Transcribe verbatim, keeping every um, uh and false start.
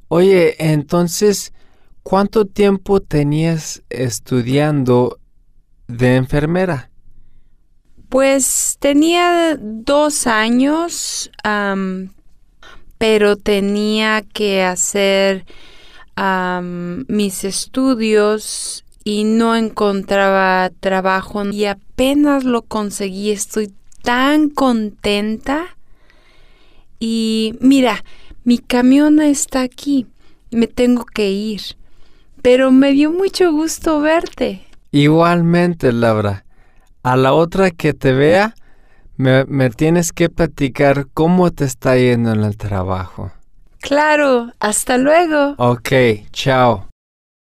Oye, entonces, ¿cuánto tiempo tenías estudiando de enfermera? Pues tenía dos años, am, pero tenía que hacer am, mis estudios y no encontraba trabajo y apenas lo conseguí. Estoy tan contenta. Y mira, mi camión está aquí. Me tengo que ir. Pero me dio mucho gusto verte. Igualmente, Laura. A la otra que te vea, me, me tienes que platicar cómo te está yendo en el trabajo. Claro, hasta luego. Ok, chao.